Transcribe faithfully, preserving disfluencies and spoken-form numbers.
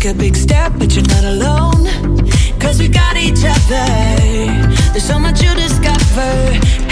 take a big step, but you're not alone. Cause we got each other. There's so much you discover.